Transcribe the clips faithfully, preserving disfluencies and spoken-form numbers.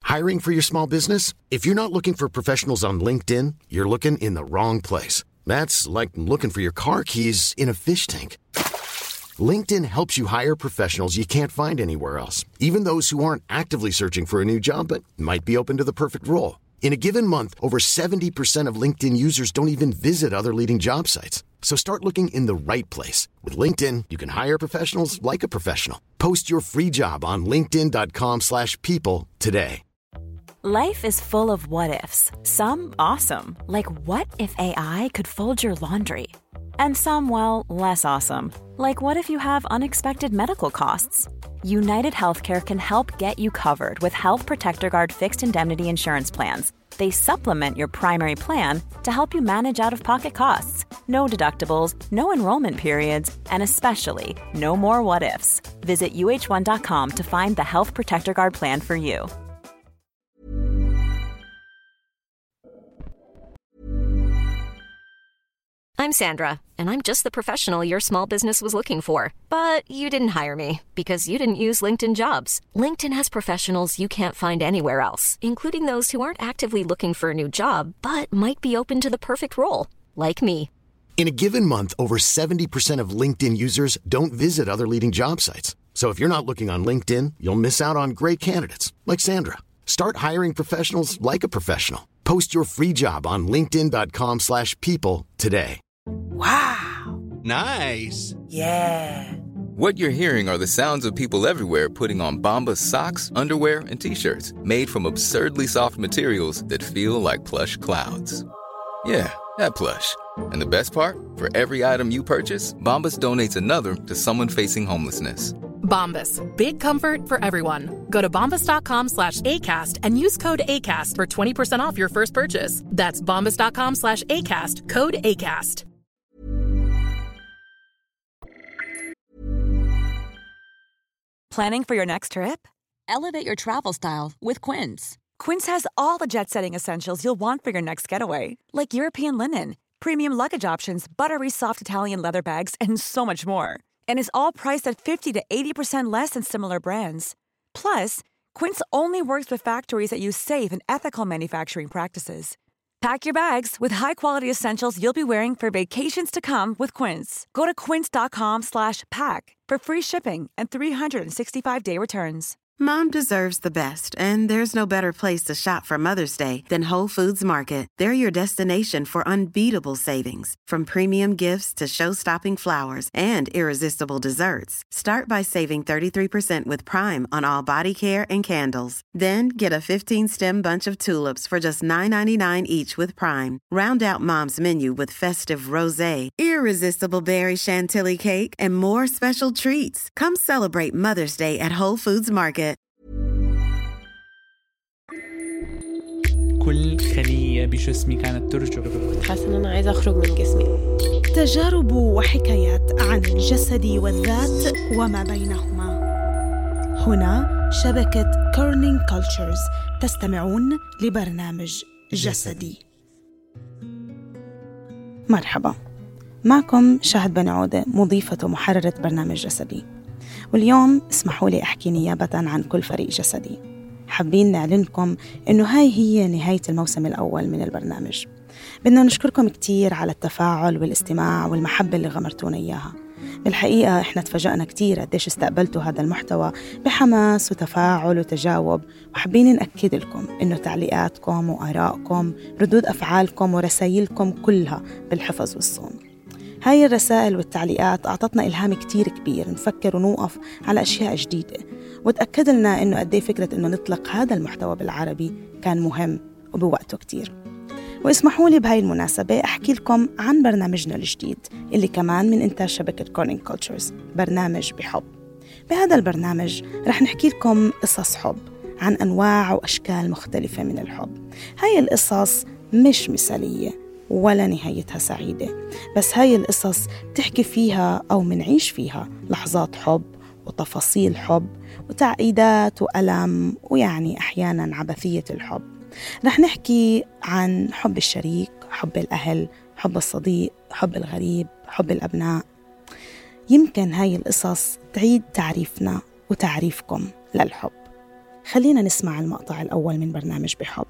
Hiring for your small business? If you're not looking for professionals on LinkedIn, you're looking in the wrong place. That's like looking for your car keys in a fish tank. LinkedIn helps you hire professionals you can't find anywhere else, even those who aren't actively searching for a new job but might be open to the perfect role. In a given month, over seventy percent of LinkedIn users don't even visit other leading job sites. So start looking in the right place. With LinkedIn, you can hire professionals like a professional. Post your free job on linkedin.com slash people today. Life is full of what-ifs. Some awesome, like what if A I could fold your laundry? And some, well, less awesome, like what if you have unexpected medical costs? United Healthcare can help get you covered with Health Protector Guard fixed indemnity insurance plans. They supplement your primary plan to help you manage out-of-pocket costs. No deductibles, no enrollment periods, and especially no more what-ifs. Visit U H one dot com to find the Health Protector Guard plan for you. I'm Sandra, and I'm just the professional your small business was looking for. But you didn't hire me because you didn't use LinkedIn Jobs. LinkedIn has professionals you can't find anywhere else, including those who aren't actively looking for a new job, but might be open to the perfect role, like me. In a given month, over seventy percent of LinkedIn users don't visit other leading job sites. So if you're not looking on LinkedIn, you'll miss out on great candidates like Sandra. Start hiring professionals like a professional. Post your free job on linkedin.com slash people today. Wow. Nice. Yeah. What you're hearing are the sounds of people everywhere putting on Bombas socks, underwear, and T-shirts made from absurdly soft materials that feel like plush clouds. Yeah, that plush. And the best part? For every item you purchase, Bombas donates another to someone facing homelessness. Bombas. Big comfort for everyone. Go to bombas.com slash ACAST and use code ACAST for twenty percent off your first purchase. That's bombas.com slash ACAST. Code ACAST. Planning for your next trip? Elevate your travel style with Quince. Quince has all the jet-setting essentials you'll want for your next getaway, like European linen, premium luggage options, buttery soft Italian leather bags, and so much more. And is all priced at fifty to eighty percent less than similar brands. Plus, Quince only works with factories that use safe and ethical manufacturing practices. Pack your bags with high-quality essentials you'll be wearing for vacations to come with Quince. Go to quince.com slash pack for free shipping and three sixty-five day returns. Mom deserves the best, and there's no better place to shop for Mother's Day than Whole Foods Market. They're your destination for unbeatable savings, from premium gifts to show-stopping flowers and irresistible desserts. Start by saving thirty-three percent with Prime on all body care and candles. Then get a fifteen-stem bunch of tulips for just nine ninety-nine each with Prime. Round out Mom's menu with festive rosé, irresistible berry chantilly cake, and more special treats. Come celebrate Mother's Day at Whole Foods Market. كل خلية بجسمي كانت ترجف. حاسة إن أنا عايزة أخرج من جسمي. تجارب وحكايات عن الجسد والذات وما بينهما. هنا شبكة كورنينج كولتشرز. تستمعون لبرنامج جسدي. مرحبا، معكم شهد بن عودة، مضيفة ومحررة برنامج جسدي. واليوم اسمحوا لي أحكي نيابة عن كل فريق جسدي. حابين نعلنكم إنه هاي هي نهاية الموسم الأول من البرنامج. بدنا نشكركم كتير على التفاعل والاستماع والمحبة اللي غمرتونا إياها. بالحقيقة إحنا تفاجأنا كتير قديش استقبلتوا هذا المحتوى بحماس وتفاعل وتجاوب، وحابين نأكد لكم إنه تعليقاتكم وآرائكم، ردود أفعالكم ورسائلكم كلها بالحفظ والصون. هاي الرسائل والتعليقات أعطتنا إلهام كتير كبير نفكر ونوقف على أشياء جديدة، وتأكد لنا إنه قديه فكرة إنه نطلق هذا المحتوى بالعربي كان مهم وبوقته كتير. واسمحوا لي بهاي المناسبة أحكي لكم عن برنامجنا الجديد اللي كمان من إنتاج شبكة كورنينج كولتشرز، برنامج بحب. بهذا البرنامج رح نحكي لكم قصص حب عن أنواع وأشكال مختلفة من الحب. هاي القصص مش مثالية ولا نهايتها سعيدة، بس هاي القصص تحكي فيها أو منعيش فيها لحظات حب وتفاصيل حب وتعقيدات وألم ويعني أحياناً عبثية الحب. رح نحكي عن حب الشريك، حب الأهل، حب الصديق، حب الغريب، حب الأبناء. يمكن هاي القصص تعيد تعريفنا وتعريفكم للحب. خلينا نسمع المقطع الأول من برنامج بحب.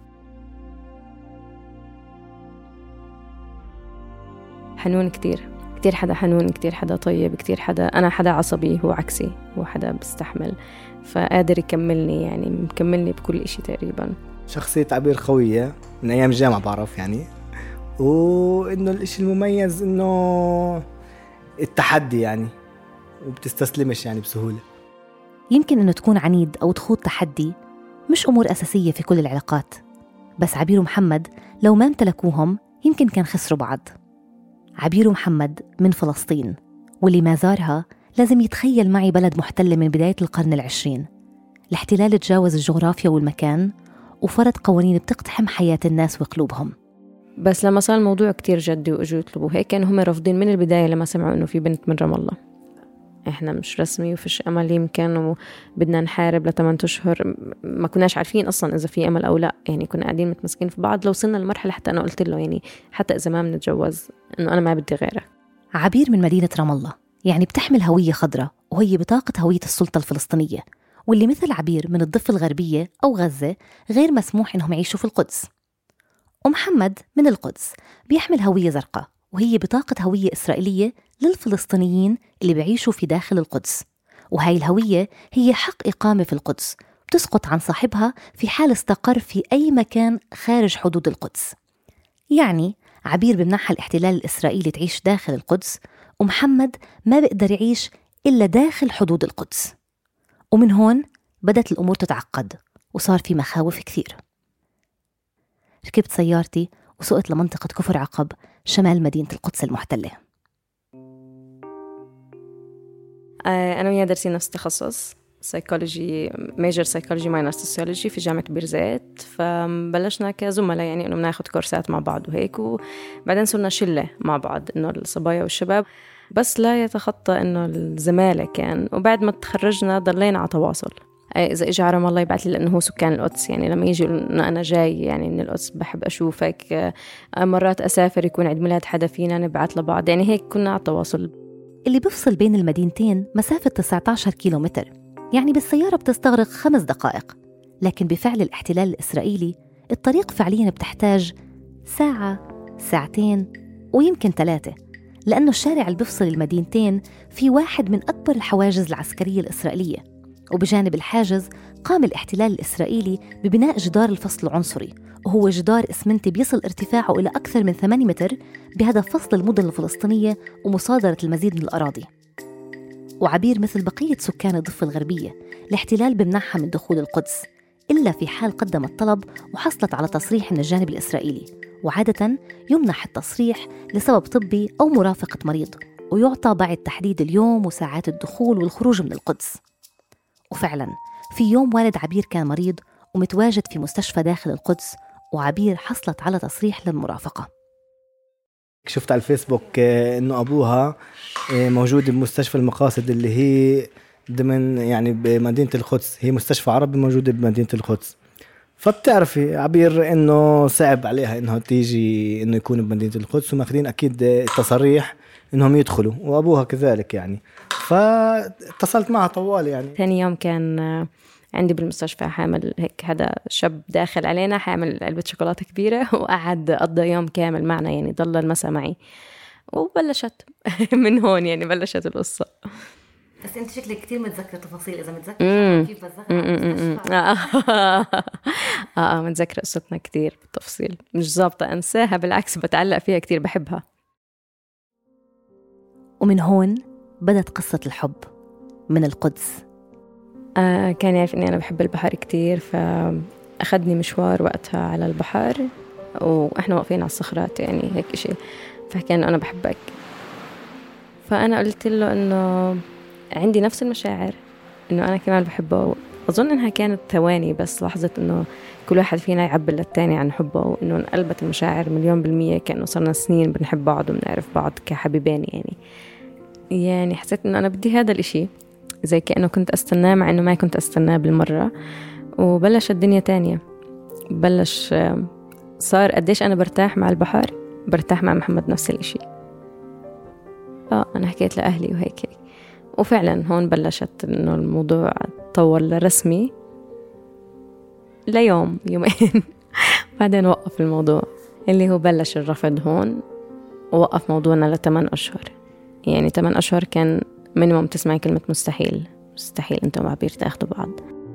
حنون كتير كتير حدا حنون، كتير حدا طيب، كتير حدا أنا حدا عصبي، هو عكسي، هو حدا بستحمل، فقادر يكملني يعني مكملني بكل إشي تقريبا. شخصية عبير قوية من أيام الجامعة بعرف يعني، وإنه الإشي المميز إنه التحدي يعني، وبتستسلمش يعني بسهولة. يمكن إنه تكون عنيد أو تخوض تحدي مش أمور أساسية في كل العلاقات، بس عبير ومحمد لو ما امتلكوهم يمكن كان خسروا بعض. عبير ومحمد من فلسطين، واللي ما زارها لازم يتخيل معي بلد محتلة من بداية القرن العشرين. الاحتلال تجاوز الجغرافيا والمكان وفرض قوانين بتقتحم حياة الناس وقلوبهم. بس لما صار الموضوع كتير جدي وإجوا يطلبوا هيك كانوا هم رافضين من البداية لما سمعوا إنه في بنت من رام الله. إحنا مش رسمي وفيش أمل، يمكن بدنا نحارب لثمان أشهر، ما كناش عارفين أصلا إذا في أمل أو لا، يعني كنا قاعدين متمسكين في بعض. لو وصلنا لمرحلة حتى أنا قلت له يعني حتى إذا ما بنتجوز إنه أنا ما بدي غيرك. عبير من مدينة رام الله، يعني بتحمل هوية خضراء وهي بطاقة هوية السلطة الفلسطينية، واللي مثل عبير من الضفة الغربية أو غزة غير مسموح إنهم يعيشوا في القدس. ومحمد من القدس بيحمل هوية زرقاء وهي بطاقة هوية إسرائيلية للفلسطينيين اللي بيعيشوا في داخل القدس، وهاي الهوية هي حق إقامة في القدس بتسقط عن صاحبها في حال استقر في أي مكان خارج حدود القدس. يعني عبير بمنحها الاحتلال الإسرائيلي تعيش داخل القدس، ومحمد ما بيقدر يعيش إلا داخل حدود القدس. ومن هون بدأت الأمور تتعقد وصار في مخاوف كثير. ركبت سيارتي وسقت لمنطقة كفر عقب شمال مدينة القدس المحتلة. أنا وياه دارسين نفس التخصص، سايكولوجي، ميجر سايكولوجي ماينر سوسيولوجي في جامعة بيرزيت. فبلشنا كزملاء يعني إنه بناخد كورسات مع بعض وهيك، وبعدين صرنا شلة مع بعض إنه الصبايا والشباب، بس لا يتخطى إنه الزمالة كان. وبعد ما تخرجنا ضلينا على تواصل. إذا إجا عرم الله يبعث لي لأنه هو سكان القدس، يعني لما يجي إنه أنا جاي يعني من القدس بحب أشوفك، مرات أسافر يكون عيد ميلاد حدا فينا نبعث لبعض، يعني هيك كنا على تواصل. اللي بيفصل بين المدينتين مسافة تسعة عشر كيلومتر، يعني بالسيارة بتستغرق خمس دقائق، لكن بفعل الاحتلال الإسرائيلي الطريق فعلياً بتحتاج ساعة، ساعتين، ويمكن ثلاثة، لأنه الشارع اللي بيفصل المدينتين في واحد من أكبر الحواجز العسكرية الإسرائيلية. وبجانب الحاجز قام الاحتلال الإسرائيلي ببناء جدار الفصل العنصري، وهو جدار إسمنتي بيصل ارتفاعه إلى أكثر من ثمانية متر بهدف فصل المدن الفلسطينية ومصادرة المزيد من الأراضي. وعبير مثل بقية سكان الضفة الغربية الاحتلال بمنعها من دخول القدس إلا في حال قدمت طلب وحصلت على تصريح من الجانب الإسرائيلي، وعادة يمنح التصريح لسبب طبي أو مرافقة مريض، ويعطى بعد تحديد اليوم وساعات الدخول والخروج من القدس. وفعلاً في يوم والد عبير كان مريض ومتواجد في مستشفى داخل القدس، وعبير حصلت على تصريح للمرافقة. شفت على الفيسبوك إنه أبوها موجود بمستشفى المقاصد اللي هي ضمن يعني بمدينة القدس، هي مستشفى عربي موجودة بمدينة القدس. فبتعرفي عبير إنه صعب عليها إنها تيجي إنه يكون بمدينة القدس، وماخدين أكيد تصريح إنهم يدخلوا، وأبوها كذلك يعني. فاتصلت معها طوال يعني. ثاني يوم كان عندي بالمستشفى حامل هيك هذا شاب داخل علينا حامل علبة شوكولاتة كبيرة، وقعد قضى يوم كامل معنا يعني، ضل المساء معي، وبلشت من هون يعني بلشت القصة. بس انت شكلك كتير متذكرة تفاصيل، اذا متذكرة كيف بتذكر اه اه متذكرة قصتنا كتير بالتفصيل، مش ظابطة انساها، بالعكس بتعلق فيها كتير، بحبها. ومن هون بدت قصة الحب من القدس. آه كان يعرف إني أنا بحب البحر كتير، فأخذني مشوار وقتها على البحر، وإحنا واقفين على الصخرات يعني هيك إشي، فحكى إنه أنا بحبك. فأنا قلت له إنه عندي نفس المشاعر، إنه أنا كمان بحبه. أظن إنها كانت ثواني بس، لحظة إنه كل واحد فينا يعبر للتاني عن حبه، وإنه انقلبت المشاعر مليون بالمية، كأنه صرنا سنين بنحب بعض وبنعرف بعض كحبيبين يعني. يعني حسيت إنه أنا بدي هذا الإشي، زي كأنه كنت أستناه مع إنه ما كنت أستناه بالمرة. وبلش الدنيا تانية، بلش صار قديش أنا برتاح مع البحر، برتاح مع محمد نفس الإشي. آه أنا حكيت لأهلي وهيك هيك، وفعلا هون بلشت إنه الموضوع تطور لرسمي، ليوم يومين بعدين وقف الموضوع، اللي هو بلش الرفض هون ووقف موضوعنا لثمان أشهر. يعني ثمان أشهر كان مينيموم تسمعي كلمة مستحيل مستحيل أنتم وعبير تاخدوا بعض.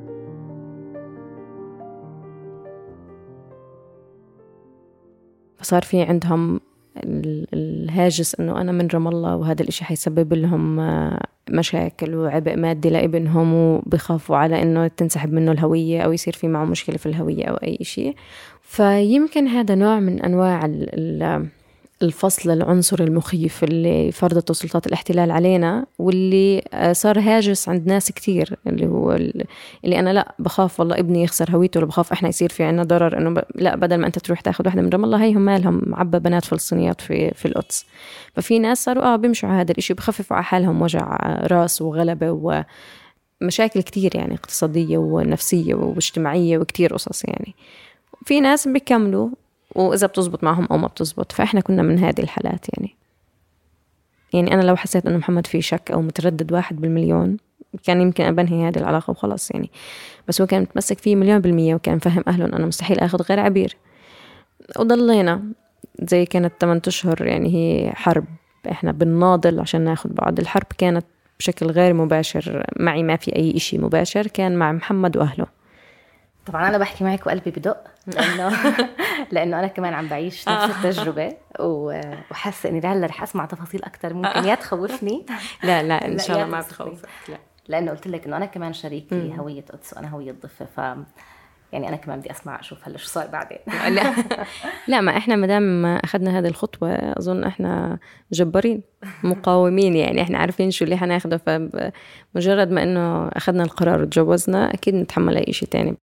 فصار في عندهم الهاجس إنه أنا من رام الله، وهذا الإشي حيسبب لهم مشاكل وعبء مادي لابنهم، وبيخافوا على إنه تنسحب منه الهوية أو يصير في معه مشكلة في الهوية أو أي شيء. فيمكن هذا نوع من أنواع الفصل العنصري المخيف اللي فرضته سلطات الاحتلال علينا، واللي صار هاجس عند ناس كتير، اللي هو اللي أنا لا بخاف والله ابني يخسر هويته، ولا بخاف إحنا يصير في عنا ضرر، إنه ب... لا بدل ما أنت تروح تاخد واحدة من رام الله، هيهم مالهم عبى بنات فلسطينيات في في القدس. ففي ناس صاروا آه بيمشوا على هذا الإشي، بخففوا على حالهم وجع راس وغلبة ومشاكل كتير، يعني اقتصادية ونفسية واجتماعية وكتير قصص. يعني في ناس بيكملوا وإذا بتزبط معهم أو ما بتزبط. فإحنا كنا من هذه الحالات. يعني يعني أنا لو حسيت أنه محمد فيه شك أو متردد واحد بالمليون، كان يمكن أبنهي هذه العلاقة وخلاص يعني. بس هو كان متمسك فيه مليون بالمية، وكان فهم أهله أنا مستحيل أخذ غير عبير. وضلينا زي كانت ثمانية أشهر، يعني هي حرب، إحنا بنناضل عشان ناخد بعض. الحرب كانت بشكل غير مباشر معي، ما في أي إشي مباشر، كان مع محمد وأهله. طبعا أنا بحكي معك وقلبي بدق، لأنه لأنه أنا كمان عم بعيش نفس التجربة، وحاسة إني لهلا رح أسمع تفاصيل أكتر ممكن يا تخوفني. لا لا إن شاء الله ما بتخوفك. لا، لأنه قلت لك إنه أنا كمان شريكي هوية قدس وأنا هوية ضفة، ف يعني أنا كمان بدي أسمع أشوف هلا شو صار بعدين. لا لا، ما إحنا مدام أخذنا هذه الخطوة أظن إحنا جبارين مقاومين، يعني إحنا عارفين شو اللي حناخده. فمجرد ما إنه أخذنا القرار وتجوزنا أكيد نتحمل أي شيء تاني.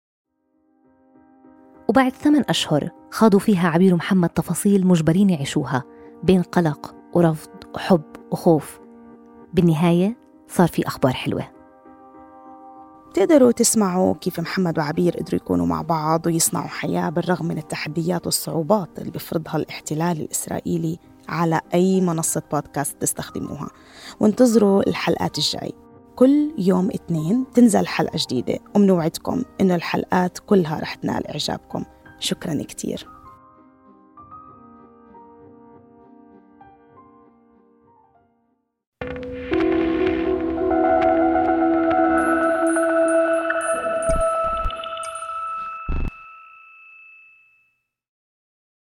وبعد ثمان أشهر خاضوا فيها عبير ومحمد تفاصيل مجبرين يعيشوها بين قلق ورفض وحب وخوف. بالنهاية صار في أخبار حلوة. تقدروا تسمعوا كيف محمد وعبير قدروا يكونوا مع بعض ويصنعوا حياة بالرغم من التحديات والصعوبات اللي بيفرضها الاحتلال الإسرائيلي على أي منصة بودكاست تستخدموها. وانتظروا الحلقات الجاي، كل يوم اثنين تنزل حلقة جديدة، ومنوعدكم إنه الحلقات كلها رح تنال إعجابكم. شكراً كتير.